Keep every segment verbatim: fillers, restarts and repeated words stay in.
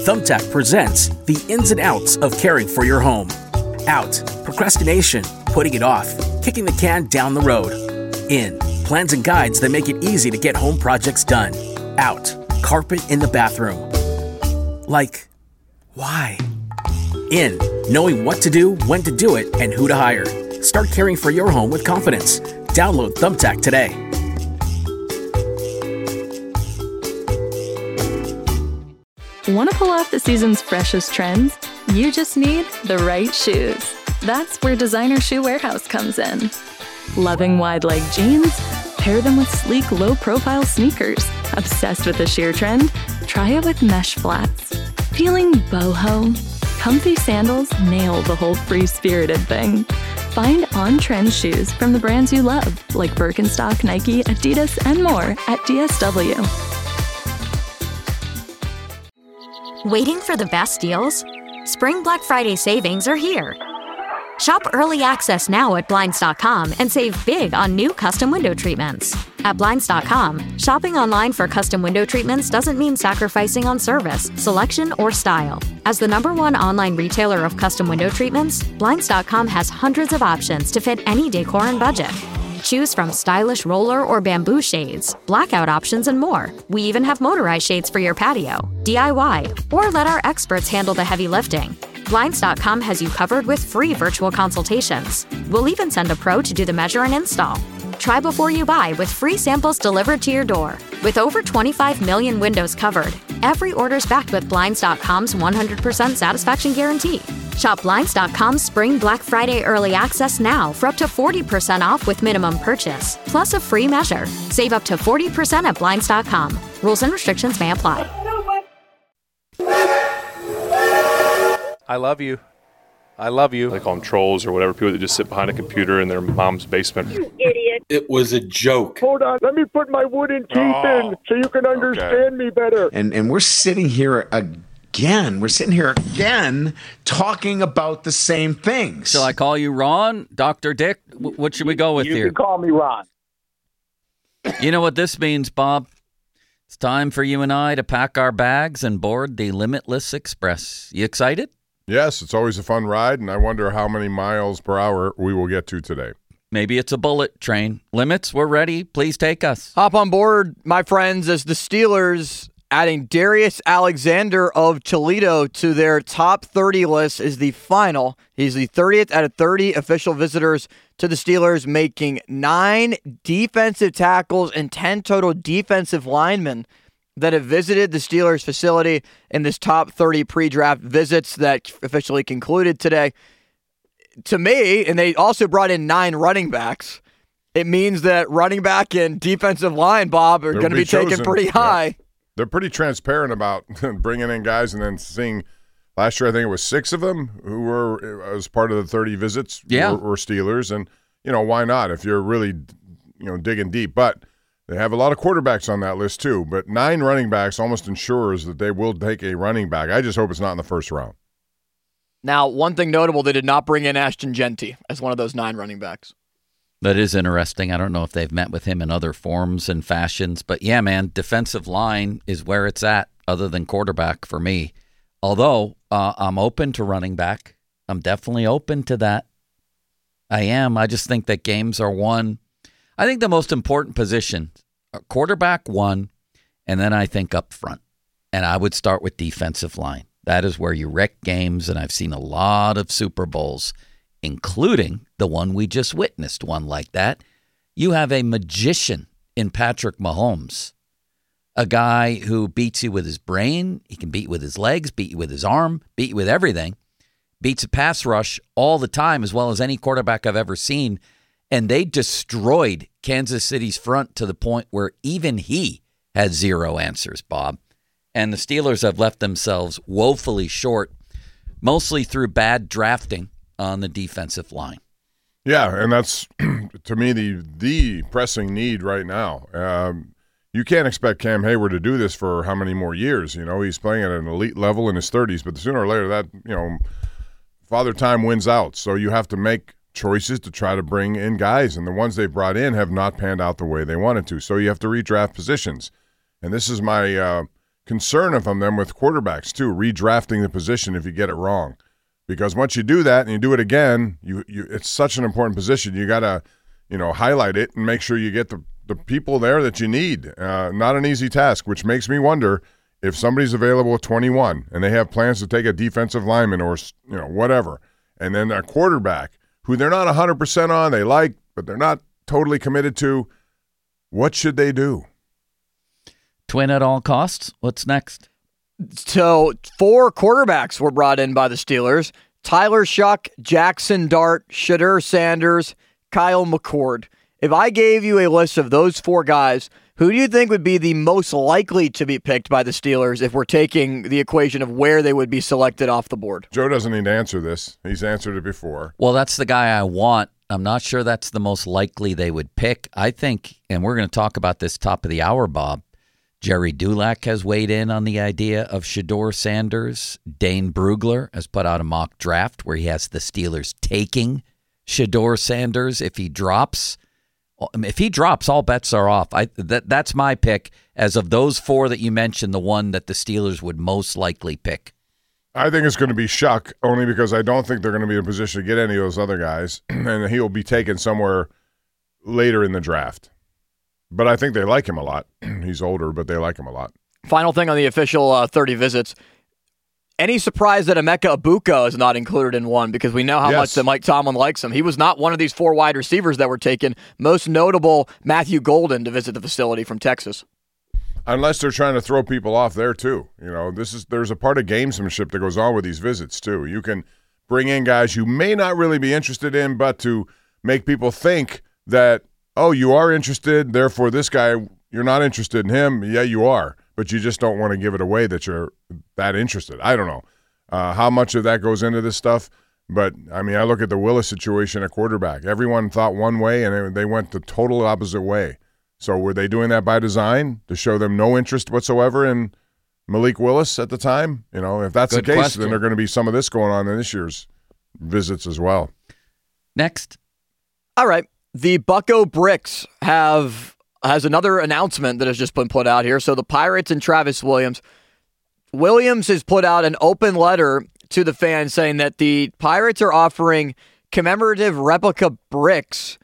Thumbtack presents the ins and outs of caring for your home. Out, procrastination, putting it off, kicking the can down the road. In, plans and guides that make it easy to get home projects done. Out, carpet in the bathroom. Like, why? In, knowing what to do, when to do it, and who to hire. Start caring for your home with confidence. Download Thumbtack today. Want to pull off the season's freshest trends? You just need the right shoes. That's where Designer Shoe Warehouse comes in. Loving wide-leg jeans? Pair them with sleek, low-profile sneakers. Obsessed with the sheer trend? Try it with mesh flats. Feeling boho? Comfy sandals nail the whole free-spirited thing. Find on-trend shoes from the brands you love, like Birkenstock, Nike, Adidas, and more at D S W. Waiting for the best deals? Spring Black Friday savings are here. Shop early access now at Blinds dot com and save big on new custom window treatments. At Blinds dot com, shopping online for custom window treatments doesn't mean sacrificing on service, selection, or style. As the number one online retailer of custom window treatments, Blinds dot com has hundreds of options to fit any decor and budget. Choose from stylish roller or bamboo shades, blackout options, and more. We even have motorized shades for your patio, D I Y, or let our experts handle the heavy lifting. Blinds dot com has you covered with free virtual consultations. We'll even send a pro to do the measure and install. Try before you buy with free samples delivered to your door. With over twenty-five million windows covered, every order's backed with Blinds dot com's one hundred percent satisfaction guarantee. Shop Blinds dot com's Spring Black Friday Early Access now for up to forty percent off with minimum purchase, plus a free measure. Save up to forty percent at Blinds dot com. Rules and restrictions may apply. I love you. I love you. They call them trolls or whatever, people that just sit behind a computer in their mom's basement. You idiot. It was a joke. Hold on. Let me put my wooden teeth oh, in so you can understand okay. me better. And and we're sitting here again. We're sitting here again talking about the same things. Shall I call you Ron? Doctor Dick? W- what should we go with you here? You can call me Ron. You know what this means, Bob? It's time for you and I to pack our bags and board the Limitless Express. You excited? Yes, it's always a fun ride, and I wonder how many miles per hour we will get to today. Maybe it's a bullet train. Limits, we're ready. Please take us. Hop on board, my friends, as the Steelers adding Darius Alexander of Toledo to their top thirty list is the final. He's the thirtieth out of thirty official visitors to the Steelers, making nine defensive tackles and ten total defensive linemen that have visited the Steelers facility in this top thirty pre-draft visits that officially concluded today. To me, and they also brought in nine running backs, it means that running back and defensive line, Bob, are going to be, be taken pretty high. Yeah. They're pretty transparent about bringing in guys and then seeing. Last year, I think it was six of them who were, as part of the thirty visits, yeah. were, were Steelers. And, you know, why not if you're really, you know, digging deep. But they have a lot of quarterbacks on that list, too. But nine running backs almost ensures that they will take a running back. I just hope it's not in the first round. Now, one thing notable, they did not bring in Ashton Genty as one of those nine running backs. That is interesting. I don't know if they've met with him in other forms and fashions. But, yeah, man, defensive line is where it's at other than quarterback for me. Although uh, I'm open to running back. I'm definitely open to that. I am. I just think that games are won. I think the most important position, quarterback one, and then I think up front. And I would start with defensive line. That is where you wreck games, and I've seen a lot of Super Bowls, including the one we just witnessed, one like that. You have a magician in Patrick Mahomes, a guy who beats you with his brain. He can beat you with his legs, beat you with his arm, beat you with everything, beats a pass rush all the time, as well as any quarterback I've ever seen. And they destroyed Kansas City's front to the point where even he had zero answers, Bob. And the Steelers have left themselves woefully short, mostly through bad drafting on the defensive line. Yeah, and that's, to me, the the pressing need right now. Um, you can't expect Cam Hayward to do this for how many more years? You know, he's playing at an elite level in his thirties, but sooner or later that, you know, Father Time wins out. So you have to make choices to try to bring in guys, and the ones they've brought in have not panned out the way they wanted to. So you have to redraft positions. And this is my uh, concern from them with quarterbacks too, redrafting the position if you get it wrong. Because once you do that and you do it again, you, you it's such an important position. You got to, you know, highlight it and make sure you get the, the people there that you need. Uh, not an easy task, which makes me wonder if somebody's available at twenty-one and they have plans to take a defensive lineman or, you know, whatever, and then a quarterback who they're not one hundred percent on, they like, but they're not totally committed to, what should they do? Twin at all costs. What's next? So four quarterbacks were brought in by the Steelers. Tyler Shuck, Jackson Dart, Shedeur Sanders, Kyle McCord. If I gave you a list of those four guys, who do you think would be the most likely to be picked by the Steelers if we're taking the equation of where they would be selected off the board? Joe doesn't need to answer this. He's answered it before. Well, that's the guy I want. I'm not sure that's the most likely they would pick. I think, and we're going to talk about this top of the hour, Bob, Jerry Dulac has weighed in on the idea of Shedeur Sanders. Dane Brugler has put out a mock draft where he has the Steelers taking Shedeur Sanders if he drops. If he drops, all bets are off. I that That's my pick. As of those four that you mentioned, the one that the Steelers would most likely pick. I think it's going to be Shuck, only because I don't think they're going to be in a position to get any of those other guys, and he'll be taken somewhere later in the draft. But I think they like him a lot. He's older, but they like him a lot. Final thing on the official uh, thirty visits. Any surprise that Emeka Egbuka is not included in one, because we know how yes. much that Mike Tomlin likes him. He was not one of these four wide receivers that were taken. Most notable, Matthew Golden to visit the facility from Texas. Unless they're trying to throw people off there too. You know, this is there's a part of gamesmanship that goes on with these visits too. You can bring in guys you may not really be interested in, but to make people think that, oh, you are interested, therefore this guy, you're not interested in him. Yeah, you are, but you just don't want to give it away that you're that interested. I don't know uh, how much of that goes into this stuff, but, I mean, I look at the Willis situation at quarterback. Everyone thought one way, and they went the total opposite way. So were they doing that by design to show them no interest whatsoever in Malik Willis at the time? You know, if that's Good the case, question. then there's going to be some of this going on in this year's visits as well. Next. All right. The Bucco Bricks have has another announcement that has just been put out here. So the Pirates and Travis Williams. Williams has put out an open letter to the fans saying that the Pirates are offering commemorative replica bricks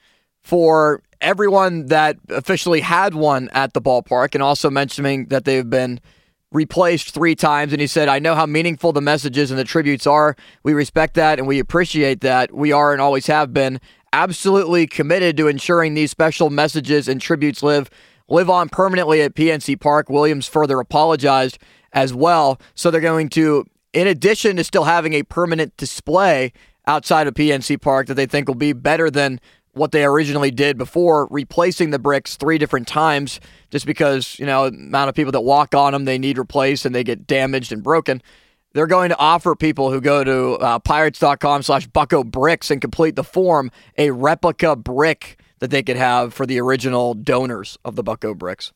for everyone that officially had one at the ballpark, and also mentioning that they've been replaced three times. And he said, I know how meaningful the messages and the tributes are. We respect that and we appreciate that. We are and always have been absolutely committed to ensuring these special messages and tributes live live on permanently at P N C Park. Williams further apologized as well. So they're going to, in addition to still having a permanent display outside of P N C Park that they think will be better than what they originally did before, replacing the bricks three different times, just because, you know, the amount of people that walk on them, they need replaced and they get damaged and broken. They're going to offer people who go to uh, pirates.com slash Bucco Bricks and complete the form a replica brick that they could have for the original donors of the Bucco Bricks.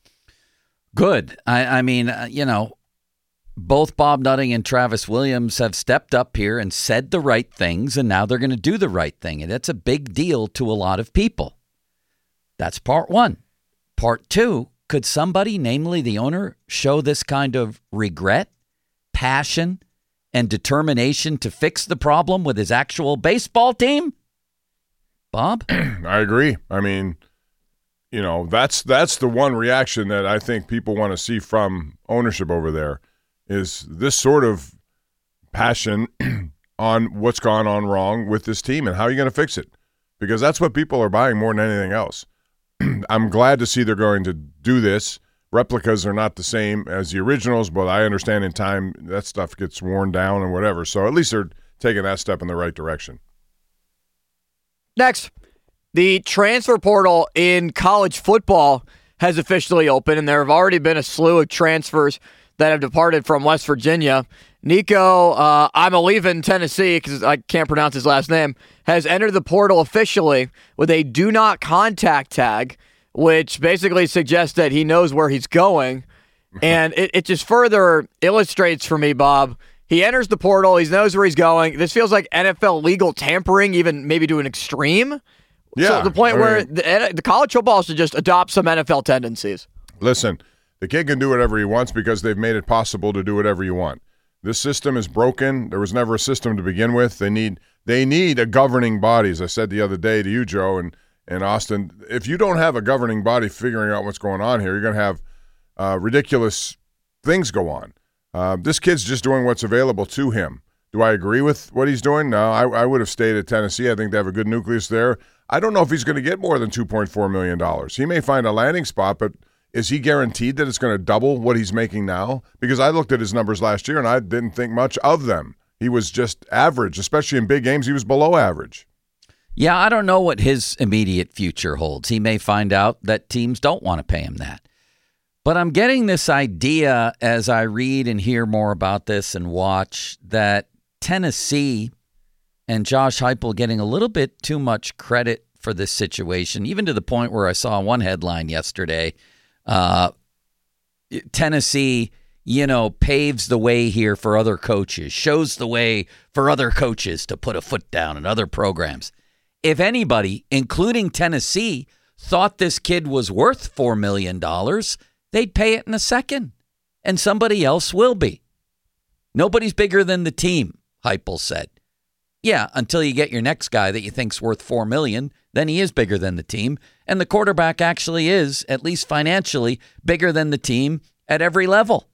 Good. I, I mean, uh, you know, both Bob Nutting and Travis Williams have stepped up here and said the right things, and now they're going to do the right thing. And that's a big deal to a lot of people. That's part one. Part two, could somebody, namely the owner, show this kind of regret, passion, and determination to fix the problem with his actual baseball team? Bob? I agree. I mean, you know, that's that's the one reaction that I think people want to see from ownership over there, is this sort of passion on what's gone on wrong with this team and how you're going to fix it, because that's what people are buying more than anything else. I'm glad to see they're going to do this. Replicas are not the same as the originals, but I understand in time that stuff gets worn down and whatever. So at least they're taking that step in the right direction. Next, the transfer portal in college football has officially opened, and there have already been a slew of transfers that have departed from West Virginia. Nico, uh, I'm a leaving Tennessee because I can't pronounce his last name, has entered the portal officially with a do not contact tag, which basically suggests that he knows where he's going. And it, it just further illustrates for me, Bob, he enters the portal, he knows where he's going. This feels like N F L legal tampering, even maybe to an extreme. Yeah, so the point I where mean, the, the college football should just adopt some N F L tendencies. Listen, The kid can do whatever he wants because they've made it possible to do whatever you want. This system is broken. There was never a system to begin with. They need they need a governing body, as I said the other day to you, Joe, and, and Austin. If you don't have a governing body figuring out what's going on here, you're going to have uh, ridiculous things go on. Uh, this kid's just doing what's available to him. Do I agree with what he's doing? No, I, I would have stayed at Tennessee. I think they have a good nucleus there. I don't know if he's going to get more than two point four million dollars. He may find a landing spot, but is he guaranteed that it's going to double what he's making now? Because I looked at his numbers last year, and I didn't think much of them. He was just average, especially in big games. He was below average. Yeah, I don't know what his immediate future holds. He may find out that teams don't want to pay him that. But I'm getting this idea as I read and hear more about this and watch that Tennessee and Josh Heupel getting a little bit too much credit for this situation, even to the point where I saw one headline yesterday, uh, Tennessee, you know, paves the way here for other coaches, shows the way for other coaches to put a foot down in other programs. If anybody, including Tennessee, thought this kid was worth four million dollars, they'd pay it in a second, and somebody else will be. Nobody's bigger than the team, Heupel said. Yeah, until you get your next guy that you think's worth four million dollars, then he is bigger than the team, and the quarterback actually is, at least financially, bigger than the team at every level.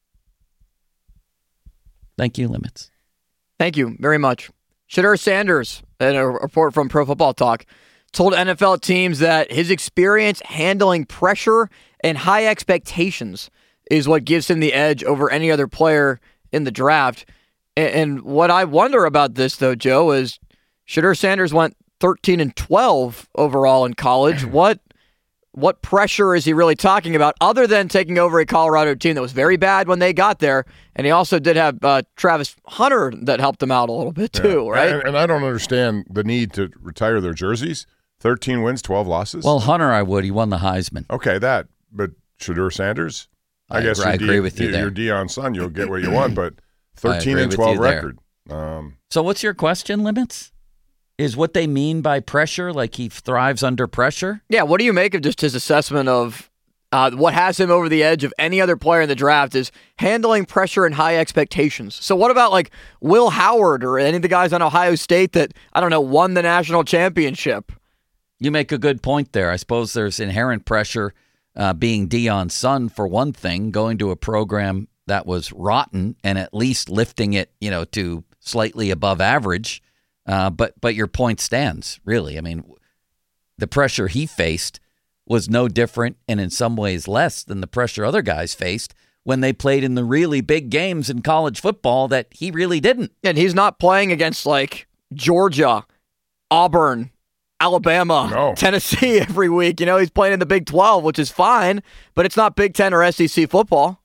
Thank you, Limits. Thank you very much. Shedeur Sanders, in a report from Pro Football Talk, told N F L teams that his experience handling pressure and high expectations is what gives him the edge over any other player in the draft. And what I wonder about this, though, Joe, is Shedeur Sanders went thirteen and twelve overall in college. What what pressure is he really talking about other than taking over a Colorado team that was very bad when they got there? And he also did have uh, Travis Hunter that helped him out a little bit too, yeah. right? And, and I don't understand the need to retire their jerseys. thirteen wins, twelve losses. Well, Hunter, I would. He won the Heisman. Okay, that. But Shedeur Sanders? I, I guess agree, I agree D, with you there. You're Deion's son. You'll get what you want, but thirteen and twelve record. Um, so what's your question, Limits? Is what they mean by pressure, like he thrives under pressure? Yeah, what do you make of just his assessment of uh, what has him over the edge of any other player in the draft is handling pressure and high expectations. So what about like Will Howard or any of the guys on Ohio State that, I don't know, won the national championship? You make a good point there. I suppose there's inherent pressure uh, being Deion's son, for one thing, going to a program that was rotten and at least lifting it, you know, to slightly above average. Uh, but but your point stands, really. I mean, the pressure he faced was no different and in some ways less than the pressure other guys faced when they played in the really big games in college football that he really didn't. And he's not playing against, like, Georgia, Auburn, Alabama, no. Tennessee every week. You know, he's playing in the Big twelve, which is fine, but it's not Big Ten or S E C football.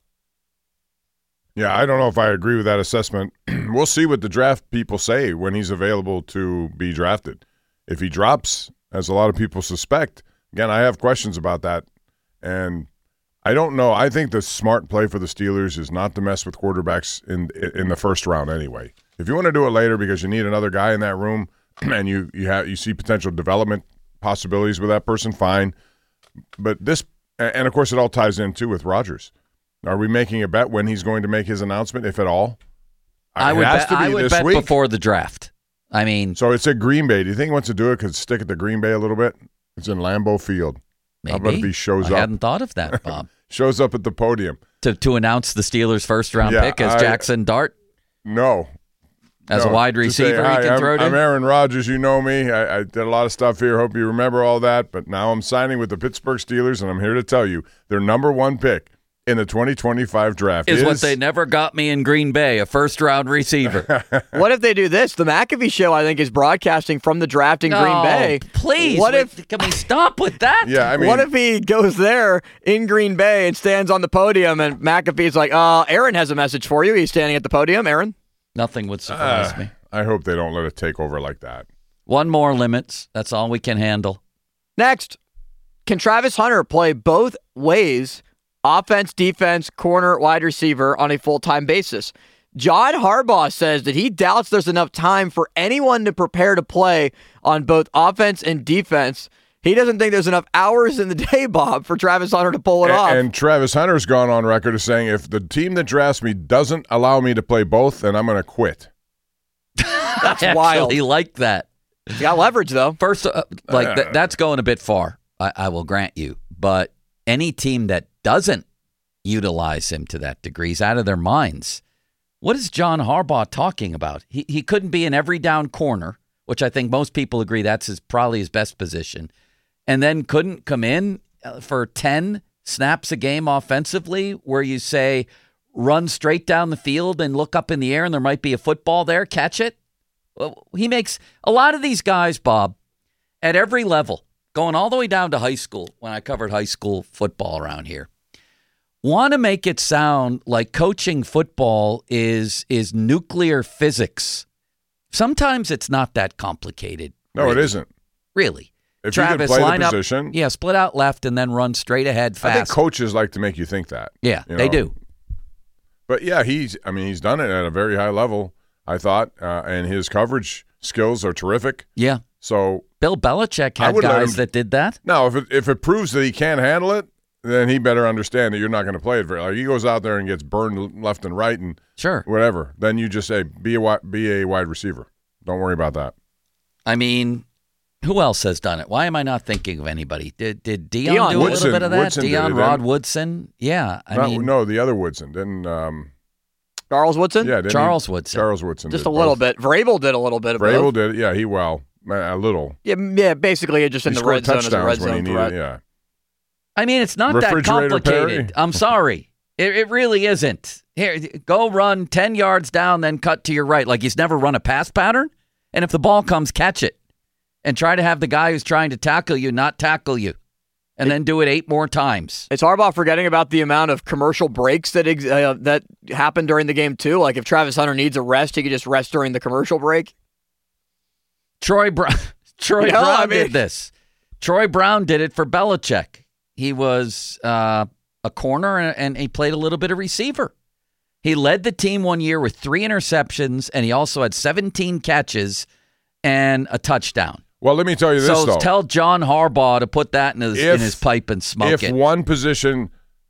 Yeah, I don't know if I agree with that assessment. We'll see what the draft people say when he's available to be drafted. If he drops, as a lot of people suspect, again, I have questions about that. And I don't know. I think the smart play for the Steelers is not to mess with quarterbacks in in the first round anyway. If you want to do it later because you need another guy in that room and you you have you see potential development possibilities with that person, fine. But this, and of course it all ties in too with Rodgers. Are we making a bet when he's going to make his announcement, if at all? I it would has bet, to be I would this bet week. before the draft. I mean, so it's at Green Bay. Do you think he wants to do it because stick at the Green Bay a little bit? It's in Lambeau Field. maybe. How about if he shows I up? I hadn't thought of that, Bob. shows up at the podium to to announce the Steelers' first round yeah, pick as I, Jackson Dart. No. As no. a wide receiver, say, he can I'm, throw to. I'm Aaron Rodgers. You know me. I, I did a lot of stuff here. Hope you remember all that. But now I'm signing with the Pittsburgh Steelers, and I'm here to tell you their number one pick in the twenty twenty-five draft is, is what they never got me in Green Bay, a first-round receiver. What if they do this? The McAfee Show, I think, is broadcasting from the draft in no, Green Bay. Please, what wait, if? Can we stop with that? Yeah, I mean, what if he goes there in Green Bay and stands on the podium, and McAfee's like, "Uh, Aaron has a message for you." He's standing at the podium. Aaron, nothing would surprise uh, me. I hope they don't let it take over like that. One more Limits. That's all we can handle. Next, can Travis Hunter play both ways? Offense, defense, corner, wide receiver on a full-time basis. John Harbaugh says that he doubts there's enough time for anyone to prepare to play on both offense and defense. He doesn't think there's enough hours in the day, Bob, for Travis Hunter to pull it and, off. And Travis Hunter's gone on record as saying, if the team that drafts me doesn't allow me to play both, then I'm going to quit. That's I wild. He liked that. He got leverage, though. First, uh, like th- that's going a bit far. I-, I will grant you. But any team that doesn't utilize him to that degree is out of their minds. What is John Harbaugh talking about? He he couldn't be in every down corner, which I think most people agree that's his probably his best position, and then couldn't come in for ten snaps a game offensively where you say run straight down the field and look up in the air and there might be a football there, catch it. Well, he makes a lot of these guys, Bob, at every level, going all the way down to high school when I covered high school football around here, want to make it sound like coaching football is is nuclear physics. Sometimes it's not that complicated. No, really. it isn't. Really. If Travis, you can play line the up, position. yeah, split out left and then run straight ahead fast. I think coaches like to make you think that. Yeah, you they know? do. But yeah, he's. I mean, he's done it at a very high level, I thought, uh, and his coverage skills are terrific. Yeah. So Bill Belichick I had would let guys him- that did that. now, if it if it proves that he can't handle it, then he better understand that you're not going to play it very. Like he goes out there and gets burned left and right and Sure. whatever. Then you just say be a wi- be a wide receiver. Don't worry about that. I mean, who else has done it? Why am I not thinking of anybody? Did did Dion, Deion do a Woodson- little bit of that? Woodson did Dion it, Rod didn't- Woodson? Yeah. I no, mean, no, the other Woodson didn't. Um, Charles Woodson? yeah, didn't Charles he? Woodson. Charles Woodson. Just did a little both. bit. Vrabel did a little bit of Vrabel both. did it. Yeah, he well a little. Yeah, yeah, basically just in he the scored red zone as a touchdowns red when he zone needed. threat. Yeah. I mean, it's not that Refrigerator complicated. Perry? I'm sorry. It, it really isn't. Here, go run ten yards down, then cut to your right. Like he's never run a pass pattern. And if the ball comes, catch it. And try to have the guy who's trying to tackle you not tackle you. And then do it eight more times. Is Harbaugh forgetting about the amount of commercial breaks that ex- uh, that happened during the game, too? Like if Travis Hunter needs a rest, he could just rest during the commercial break? Troy Brown, Troy You know, Brown I mean- did this. Troy Brown did it for Belichick. He was uh, a corner and, and he played a little bit of receiver. He led the team one year with three interceptions, and he also had seventeen catches and a touchdown. Well, let me tell you this, so though. tell John Harbaugh to put that in his, If- in his pipe and smoke if it. one position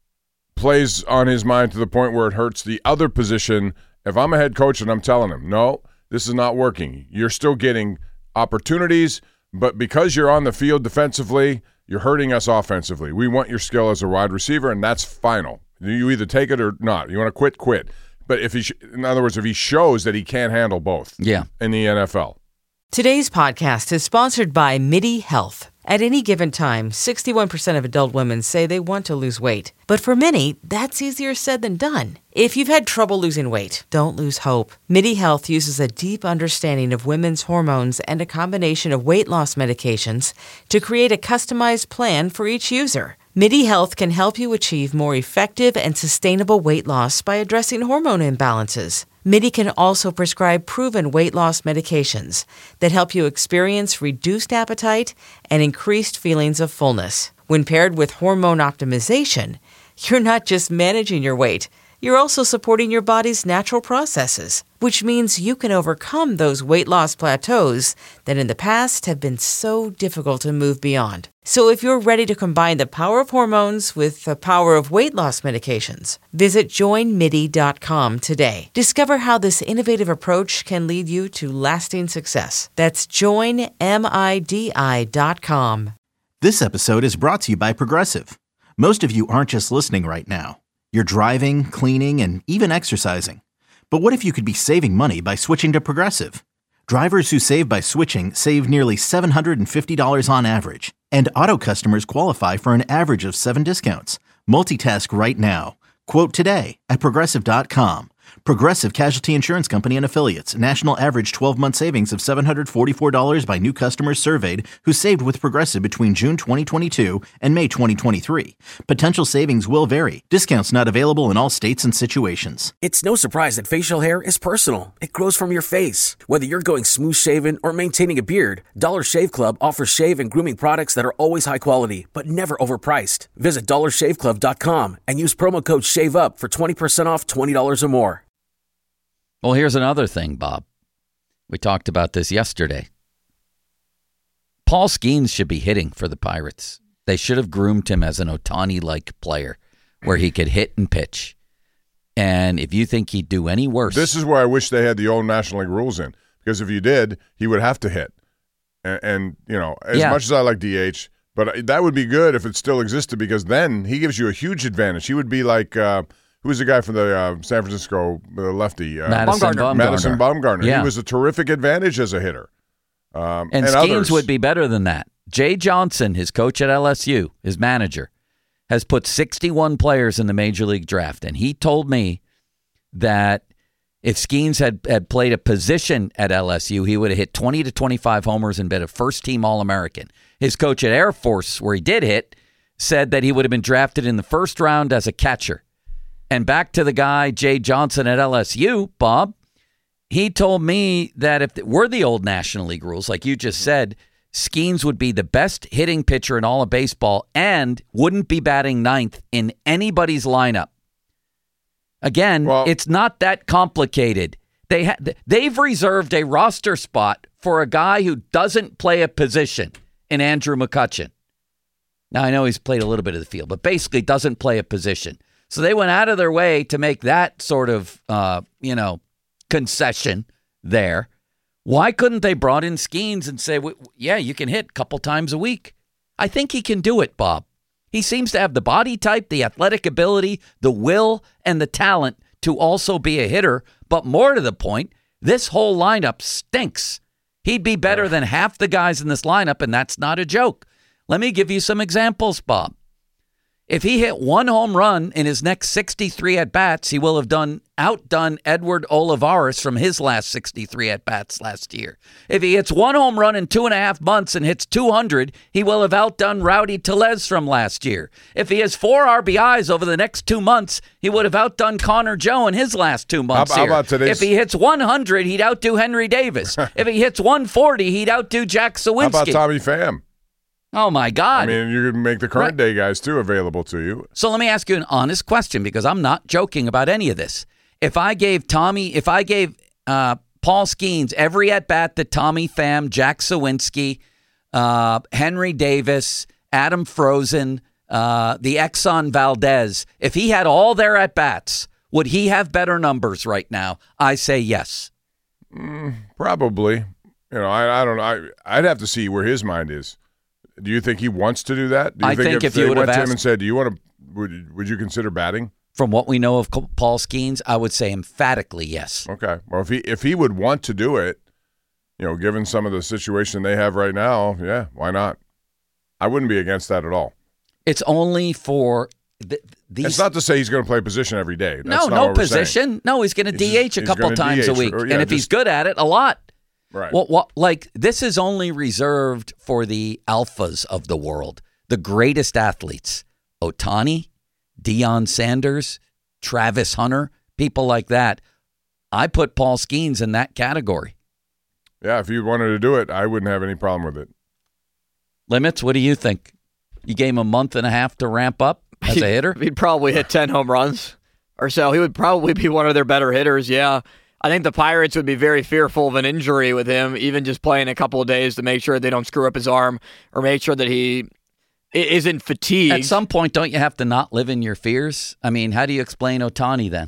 plays on his mind to the point where it hurts the other position, if I'm a head coach and I'm telling him, no, this is not working. You're still getting opportunities, but because you're on the field defensively, you're hurting us offensively. We want your skill as a wide receiver, and that's final. You either take it or not. You want to quit, quit. But if he, sh- in other words, if he shows that he can't handle both, yeah, in the N F L. Today's podcast is sponsored by MIDI Health. At any given time, sixty-one percent of adult women say they want to lose weight. But for many, that's easier said than done. If you've had trouble losing weight, don't lose hope. MIDI Health uses a deep understanding of women's hormones and a combination of weight loss medications to create a customized plan for each user. MIDI Health can help you achieve more effective and sustainable weight loss by addressing hormone imbalances. MIDI can also prescribe proven weight loss medications that help you experience reduced appetite and increased feelings of fullness. When paired with hormone optimization, you're not just managing your weight, you're also supporting your body's natural processes, which means you can overcome those weight loss plateaus that in the past have been so difficult to move beyond. So if you're ready to combine the power of hormones with the power of weight loss medications, visit join midi dot com today. Discover how this innovative approach can lead you to lasting success. That's join midi dot com. This episode is brought to you by Progressive. Most of you aren't just listening right now. You're driving, cleaning, and even exercising. But what if you could be saving money by switching to Progressive? Drivers who save by switching save nearly seven hundred fifty dollars on average. And auto customers qualify for an average of seven discounts. Multitask right now. Quote today at Progressive dot com. Progressive Casualty Insurance Company and Affiliates. National average twelve-month savings of seven hundred forty-four dollars by new customers surveyed who saved with Progressive between June twenty twenty-two and May twenty twenty-three. Potential savings will vary. Discounts not available in all states and situations. It's no surprise that facial hair is personal. It grows from your face. Whether you're going smooth shaven or maintaining a beard, Dollar Shave Club offers shave and grooming products that are always high quality, but never overpriced. Visit dollar shave club dot com and use promo code SHAVEUP for twenty percent off twenty dollars or more. Well, here's another thing, Bob. We talked about this yesterday. Paul Skeens should be hitting for the Pirates. They should have groomed him as an Ohtani-like player where he could hit and pitch. And if you think he'd do any worse. This is where I wish they had the old National League rules in. Because if you did, he would have to hit. And, and you know, as yeah. much as I like D H, but that would be good if it still existed because then he gives you a huge advantage. He would be like, uh, who was the guy from the uh, San Francisco uh, lefty? Uh, Madison Bumgarner. Madison Bumgarner. Yeah. He was a terrific advantage as a hitter. Um, and and Skeens others. would be better than that. Jay Johnson, his coach at L S U, his manager, has put sixty-one players in the Major League draft. And he told me that if Skeens had, had played a position at L S U, he would have hit twenty to twenty-five homers and been a first-team All-American. His coach at Air Force, where he did hit, said that he would have been drafted in the first round as a catcher. And back to the guy, Jay Johnson at L S U, Bob, he told me that if it were the old National League rules, like you just said, Skeens would be the best hitting pitcher in all of baseball and wouldn't be batting ninth in anybody's lineup. Again, well, it's not that complicated. They ha- they've reserved a roster spot for a guy who doesn't play a position in Andrew McCutchen. Now, I know he's played a little bit of the field, but basically doesn't play a position. So they went out of their way to make that sort of, uh, you know, concession there. Why couldn't they brought in Skeens and say, yeah, you can hit a couple times a week? I think he can do it, Bob. He seems to have the body type, the athletic ability, the will, and the talent to also be a hitter. But more to the point, this whole lineup stinks. He'd be better than half the guys in this lineup, and that's not a joke. Let me give you some examples, Bob. If he hit one home run in his next sixty-three at-bats, he will have done outdone Edward Olivares from his last sixty-three at-bats last year. If he hits one home run in two and a half months and hits two hundred, he will have outdone Rowdy Tellez from last year. If he has four R B Is over the next two months, he would have outdone Connor Joe in his last two months how, here. How about today's... If he hits one hundred, he'd outdo Henry Davis. If he hits one forty, he'd outdo Jack Sawinski. How about Tommy Pham? Oh, my God. I mean, you can make the current right. day guys, too, available to you. So let me ask you an honest question, because I'm not joking about any of this. If I gave Tommy, if I gave uh, Paul Skeens every at-bat that Tommy Pham, Jack Sawinski, uh, Henry Davis, Adam Frozen, uh, the Exxon Valdez, if he had all their at-bats, would he have better numbers right now? I say yes. Mm, probably. You know, I, I don't know. I, I'd have to see where his mind is. Do you think he wants to do that? Do you I think, think if, if they you would went have to asked, him and said, "Do you want to? Would would you consider batting?" From what we know of Paul Skeens, I would say emphatically yes. Okay. Well, if he if he would want to do it, you know, given some of the situation they have right now, yeah, why not? I wouldn't be against that at all. It's only for th- these. It's not to say he's going to play position every day. That's no, not no what we're position. saying. No, he's going to D H just, a couple times D H a week, or, yeah, and if just, he's good at it, a lot. Right. Well, what, like this is only reserved for the alphas of the world, the greatest athletes: Ohtani, Deion Sanders, Travis Hunter, people like that. I put Paul Skeens in that category. Yeah, if you wanted to do it, I wouldn't have any problem with it. Limits, what do you think? You gave him a month and a half to ramp up as a hitter? He'd probably hit ten home runs or so. He would probably be one of their better hitters, yeah. I think the Pirates would be very fearful of an injury with him, even just playing a couple of days to make sure they don't screw up his arm or make sure that he isn't fatigued. At some point, don't you have to not live in your fears? I mean, how do you explain Ohtani then?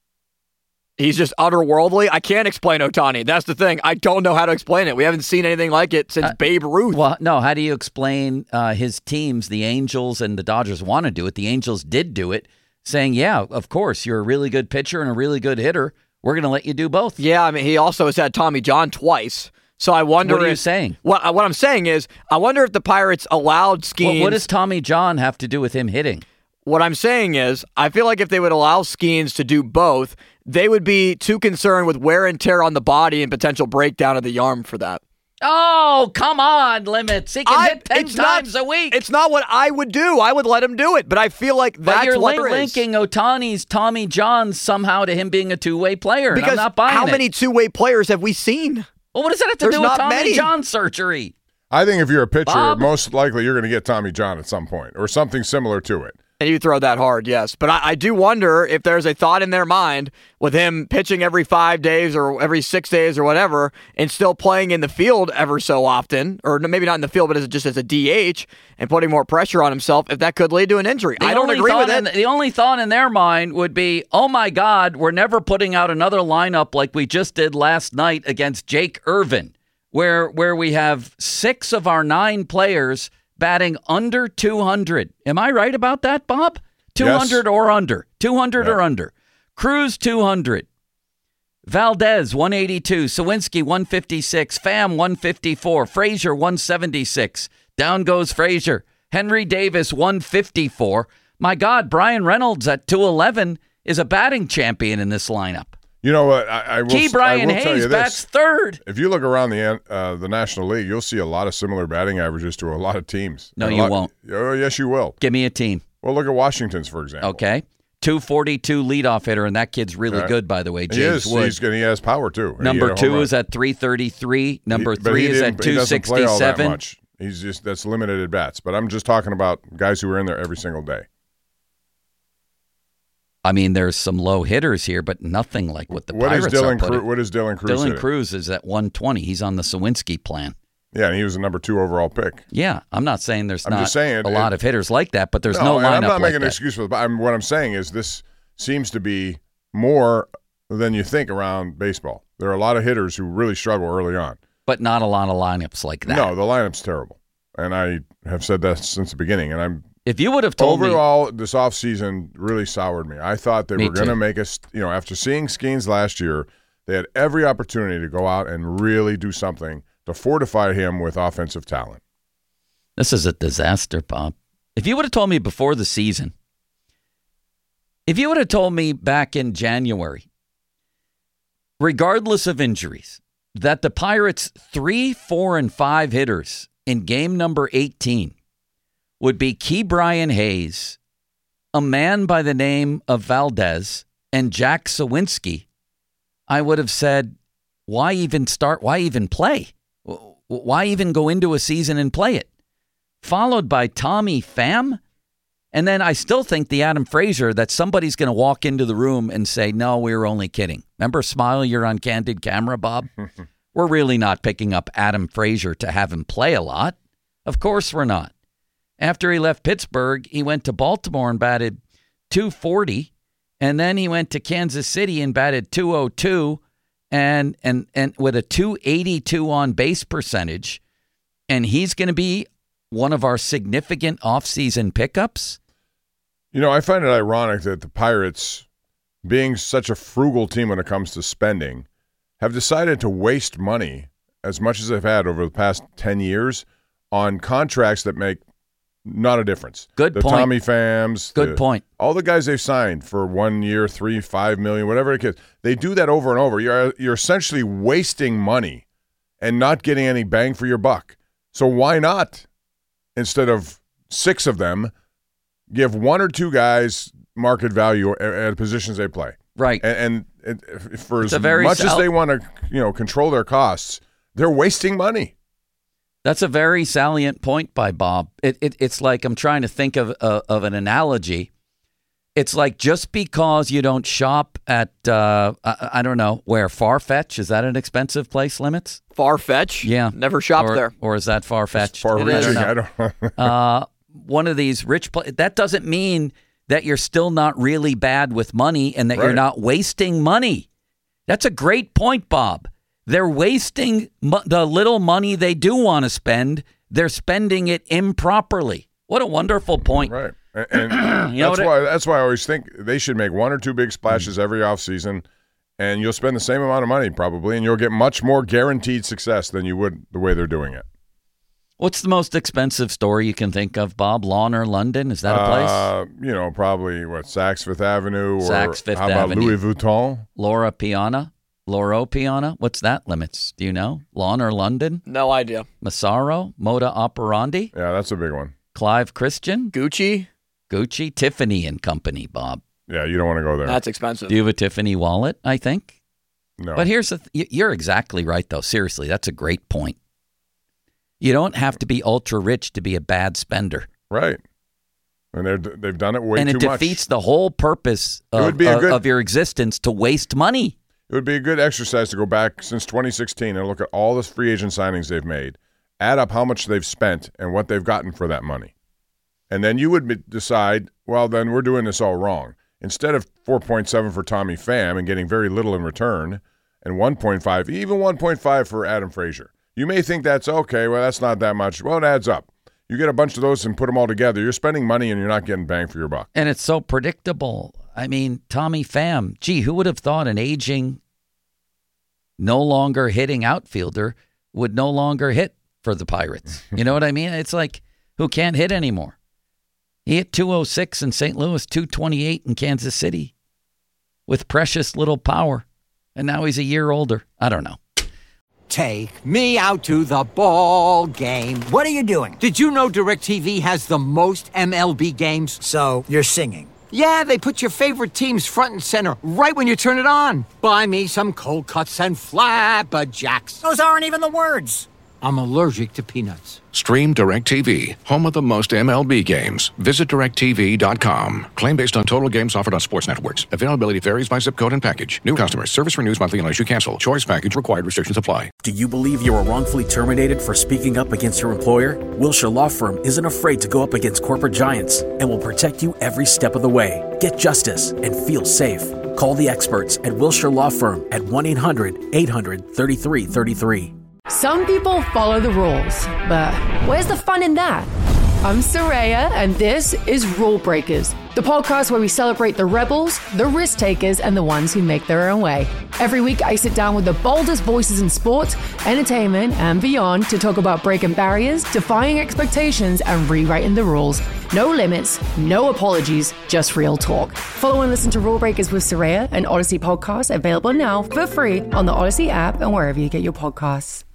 He's just otherworldly. I can't explain Ohtani. That's the thing. I don't know how to explain it. We haven't seen anything like it since uh, Babe Ruth. Well, no. How do you explain uh, his teams, the Angels and the Dodgers, want to do it? The Angels did do it, saying, yeah, of course, you're a really good pitcher and a really good hitter. We're going to let you do both. Yeah, I mean, he also has had Tommy John twice. So I wonder What are if, you saying? What, what I'm saying is, I wonder if the Pirates allowed Skeens. Well, what does Tommy John have to do with him hitting? What I'm saying is, I feel like if they would allow Skeens to do both, they would be too concerned with wear and tear on the body and potential breakdown of the arm for that. Oh, come on, Limits. He can I, hit ten times not, a week. It's not what I would do. I would let him do it, but I feel like that's but you're what li- linking Ohtani's Tommy John somehow to him being a two-way player. Because I'm not buying how it. many two-way players have we seen? Well, what does that have to There's do with Tommy many. John surgery? I think if you're a pitcher, Bob? most likely you're going to get Tommy John at some point or something similar to it. And you throw that hard, yes. But I, I do wonder if there's a thought in their mind with him pitching every five days or every six days or whatever and still playing in the field ever so often, or maybe not in the field, but as, just as a D H and putting more pressure on himself, if that could lead to an injury. The I don't agree with it. In, the only thought in their mind would be, oh my God, we're never putting out another lineup like we just did last night against Jake Irvin, where where we have six of our nine players batting under two hundred. Am I right about that, Bob? two hundred yes. or under. two hundred yeah. or under. Cruz, two hundred. Valdez, one eighty-two. Sawinski, one fifty-six. Pham, one fifty-four. Frazier, one seventy-six. Down goes Frazier. Henry Davis, one fifty-four. My God, Brian Reynolds at two eleven is a batting champion in this lineup. You know what? I, I will, Key Brian I will Hayes bats third. If you look around the uh, the National League, you'll see a lot of similar batting averages to a lot of teams. No, a you lot, won't. Oh, yes, you will. Give me a team. Well, look at Washington's, for example. Okay. two forty-two leadoff hitter, and that kid's really right. good, by the way. James he is. Wood. He's, he has power, too. Number two is at three thirty-three. Number he, three is at two sixty-seven. He doesn't play all that much. He's just, that's limited at bats. But I'm just talking about guys who are in there every single day. I mean, there's some low hitters here, but nothing like what the what Pirates is Dylan are putting. Cru- What is Dylan Cruz Dylan hitting? Cruz is at one twenty. He's on the Sawinski plan. Yeah, and he was the number two overall pick. Yeah, I'm not saying there's I'm not just saying it, a lot it, of hitters like that, but there's no, no lineup I'm not like making an that. excuse for it, but I'm, what I'm saying is this seems to be more than you think around baseball. There are a lot of hitters who really struggle early on. But not a lot of lineups like that. No, the lineup's terrible. And I have said that since the beginning, and I'm If you would have told Overall, me... Overall, this offseason really soured me. I thought they me were going to too. make us, you know, after seeing Skeens last year, they had every opportunity to go out and really do something to fortify him with offensive talent. This is a disaster, Bob. If you would have told me before the season, if you would have told me back in January, regardless of injuries, that the Pirates' three, four, and five hitters in game number eighteen would be Key Brian Hayes, a man by the name of Valdez, and Jack Sawinski, I would have said, why even start? Why even play? Why even go into a season and play it? Followed by Tommy Pham. And then I still think the Adam Frazier that somebody's going to walk into the room and say, no, we were only kidding. Remember, Smile, you're on candid camera, Bob? We're really not picking up Adam Frazier to have him play a lot. Of course we're not. After he left Pittsburgh, he went to Baltimore and batted two forty. And then he went to Kansas City and batted two oh two and and and with a two eighty-two on base percentage. And he's going to be one of our significant offseason pickups. You know, I find it ironic that the Pirates, being such a frugal team when it comes to spending, have decided to waste money as much as they've had over the past ten years on contracts that make not a difference. Good the point. Tommy Phams. Good the, point. All the guys they've signed for one year, three, five million, whatever it is, they do that over and over. You're you're essentially wasting money and not getting any bang for your buck. So why not, instead of six of them, give one or two guys market value at, at positions they play? Right. And, and, and for It's as a very much sal- as they want to, you know, control their costs, they're wasting money. That's a very salient point by Bob. It, it it's like I'm trying to think of uh, of an analogy. It's like just because you don't shop at uh, I, I don't know where Farfetch, is that an expensive place? Limits Farfetch. Yeah, never shopped or, there. Or is that Farfetch? Far-reaching. I I don't don't know. uh, one of these rich pla- that doesn't mean that you're still not really bad with money and that Right. you're not wasting money. That's a great point, Bob. They're wasting mo- the little money they do want to spend. They're spending it improperly. What a wonderful point. Right. And, and You know that's what why that's why I always think they should make one or two big splashes every offseason, and you'll spend the same amount of money probably, and you'll get much more guaranteed success than you would the way they're doing it. What's the most expensive store you can think of, Bob? Lawn or London? Is that a place? Uh, you know, probably, what, Saks Fifth Avenue? Or Saks Fifth how about Avenue. Louis Vuitton? Laura Piana? Loro Piana? What's that limits? Do you know? Lawn or London? No idea. Massaro? Moda Operandi? Yeah, that's a big one. Clive Christian? Gucci? Gucci? Tiffany and Company, Bob. Yeah, you don't want to go there. That's expensive. Do you have a Tiffany wallet, I think? No. But here's the th- you're exactly right, though. Seriously, that's a great point. You don't have to be ultra rich to be a bad spender. Right. And they're, they've done it way and too it much. defeats the whole purpose It of, would be a of, good- of your existence to waste money. It would be a good exercise to go back since twenty sixteen and look at all the free agent signings they've made, add up how much they've spent and what they've gotten for that money. And then you would be- decide, well, then we're doing this all wrong. Instead of four point seven for Tommy Pham and getting very little in return, and one point five, even one point five for Adam Frazier. You may think that's okay, well, that's not that much. Well, it adds up. You get a bunch of those and put them all together. You're spending money and you're not getting bang for your buck. And it's so predictable. I mean, Tommy Pham, gee, who would have thought an aging, no longer hitting outfielder would no longer hit for the Pirates? You know what I mean? It's like, who can't hit anymore? He hit two oh six in Saint Louis, two twenty-eight in Kansas City with precious little power. And now he's a year older. I don't know. Take me out to the ball game. What are you doing? Did you know DirecTV has the most M L B games? So, you're singing? Yeah, they put your favorite teams front and center right when you turn it on. Buy me some cold cuts and flapjacks. Those aren't even the words. I'm allergic to peanuts. Stream DirecTV, home of the most M L B games. Visit direct T V dot com. Claim based on total games offered on sports networks. Availability varies by zip code and package. New customers. Service renews monthly unless you cancel. Choice package required. Restrictions apply. Do you believe you were wrongfully terminated for speaking up against your employer? Wilshire Law Firm isn't afraid to go up against corporate giants and will protect you every step of the way. Get justice and feel safe. Call the experts at Wilshire Law Firm at one eight hundred eight hundred thirty-three thirty-three. Some people follow the rules, but where's the fun in that? I'm Soraya, and this is Rule Breakers, the podcast where we celebrate the rebels, the risk takers, and the ones who make their own way. Every week, I sit down with the boldest voices in sports, entertainment, and beyond to talk about breaking barriers, defying expectations, and rewriting the rules. No limits, no apologies, just real talk. Follow and listen to Rule Breakers with Soraya, an Odyssey podcast available now for free on the Odyssey app and wherever you get your podcasts.